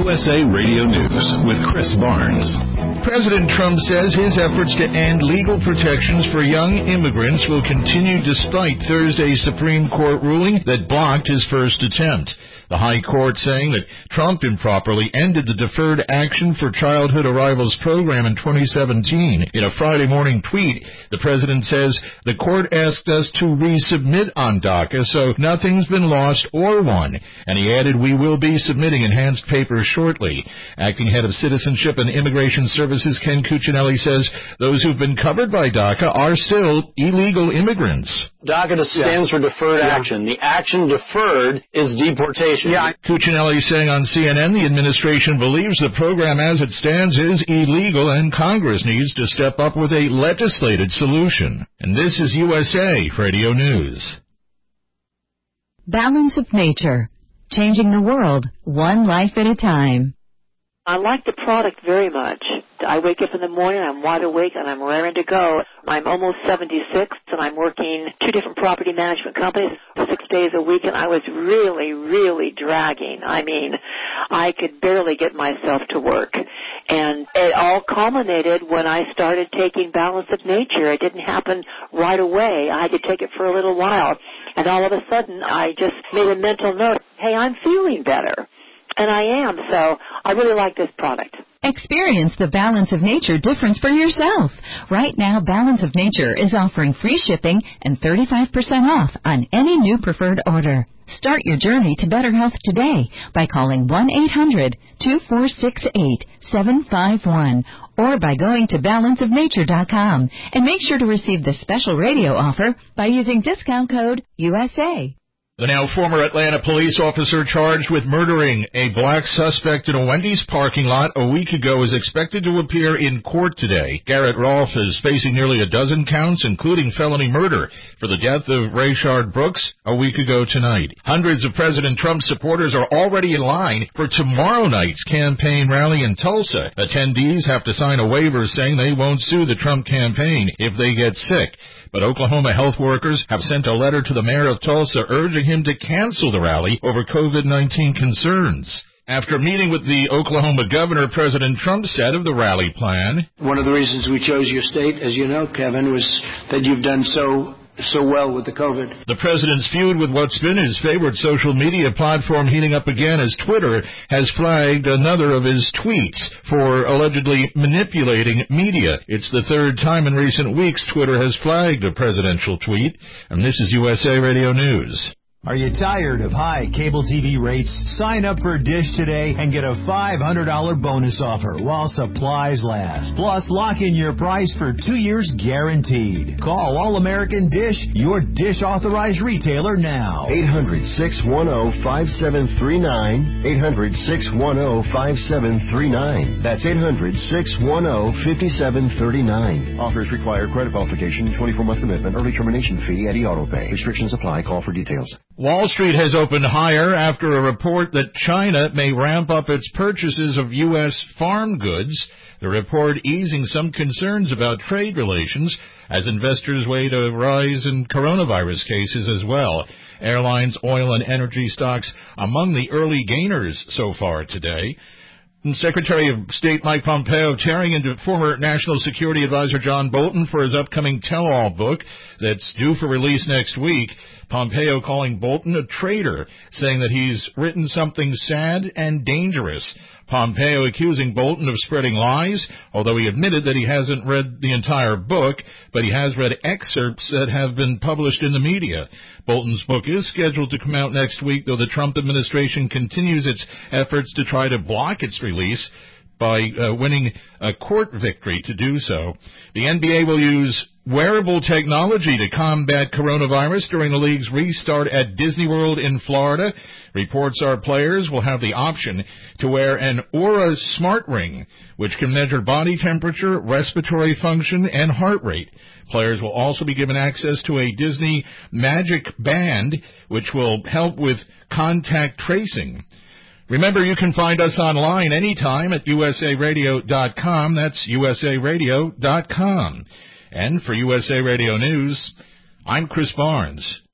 USA Radio News with Chris Barnes. President Trump says his efforts to end legal protections for young immigrants will continue despite Thursday's Supreme Court ruling that blocked his first attempt. The High Court saying that Trump improperly ended the Deferred Action for Childhood Arrivals program in 2017. In a Friday morning tweet, the president says, "The court asked us to resubmit on DACA, so nothing's been lost or won." And he added, "We will be submitting enhanced papers shortly." Acting head of Citizenship and Immigration Services Ken Cuccinelli says those who've been covered by DACA are still illegal immigrants. DACA stands for Deferred Action. The action deferred is deportation. Cuccinelli saying on CNN the administration believes the program as it stands is illegal and Congress needs to step up with a legislated solution. And this is USA Radio News. Balance of Nature. Changing the world, one life at a time. I like the product very much. I wake up in the morning, I'm wide awake, and I'm raring to go. I'm almost 76, and I'm working 2 different property management companies 6 days a week, and I was really dragging. I mean, I could barely get myself to work. And it all culminated when I started taking Balance of Nature. It didn't happen right away. I had to take it for a little while. And all of a sudden, I just made a mental note, hey, I'm feeling better. And I am, so I really like this product. Experience the Balance of Nature difference for yourself. Right now, Balance of Nature is offering free shipping and 35% off on any new preferred order. Start your journey to better health today by calling 1-800-2468-751 or by going to balanceofnature.com and make sure to receive the special radio offer by using discount code USA. The now former Atlanta police officer charged with murdering a black suspect in a Wendy's parking lot a week ago is expected to appear in court today. Garrett Rolfe is facing nearly a dozen counts, including felony murder, for the death of Rayshard Brooks a week ago tonight. Hundreds of President Trump supporters are already in line for tomorrow night's campaign rally in Tulsa. Attendees have to sign a waiver saying they won't sue the Trump campaign if they get sick. But Oklahoma health workers have sent a letter to the mayor of Tulsa urging him to cancel the rally over COVID-19 concerns. After meeting with the Oklahoma governor, President Trump said of the rally plan, "One of the reasons we chose your state, as you know, Kevin, was that you've done so well with the COVID." The president's feud with what's been his favorite social media platform heating up again as Twitter has flagged another of his tweets for allegedly manipulating media. It's the third time in recent weeks Twitter has flagged a presidential tweet, and this is USA Radio News. Are you tired of high cable TV rates? Sign up for Dish today and get a $500 bonus offer while supplies last. Plus, lock in your price for 2 years guaranteed. Call All-American Dish, your Dish authorized retailer now. 800-610-5739. 800-610-5739. That's 800-610-5739. Offers require credit qualification, 24-month commitment, early termination fee, Eddie Auto Pay. Restrictions apply. Call for details. Wall Street has opened higher after a report that China may ramp up its purchases of U.S. farm goods. The report easing some concerns about trade relations as investors wait a rise in coronavirus cases as well. Airlines, oil, and energy stocks among the early gainers so far today. And Secretary of State Mike Pompeo tearing into former National Security Advisor John Bolton for his upcoming tell-all book that's due for release next week. Pompeo calling Bolton a traitor, saying that he's written something sad and dangerous. Pompeo accusing Bolton of spreading lies, although he admitted that he hasn't read the entire book, but he has read excerpts that have been published in the media. Bolton's book is scheduled to come out next week, though the Trump administration continues its efforts to try to block its release by winning a court victory to do so. The NBA will use wearable technology to combat coronavirus during the league's restart at Disney World in Florida. Reports are players will have the option to wear an Aura smart ring, which can measure body temperature, respiratory function, and heart rate. Players will also be given access to a Disney Magic Band, which will help with contact tracing. Remember, you can find us online anytime at usaradio.com. That's usaradio.com. And for USA Radio News, I'm Chris Barnes.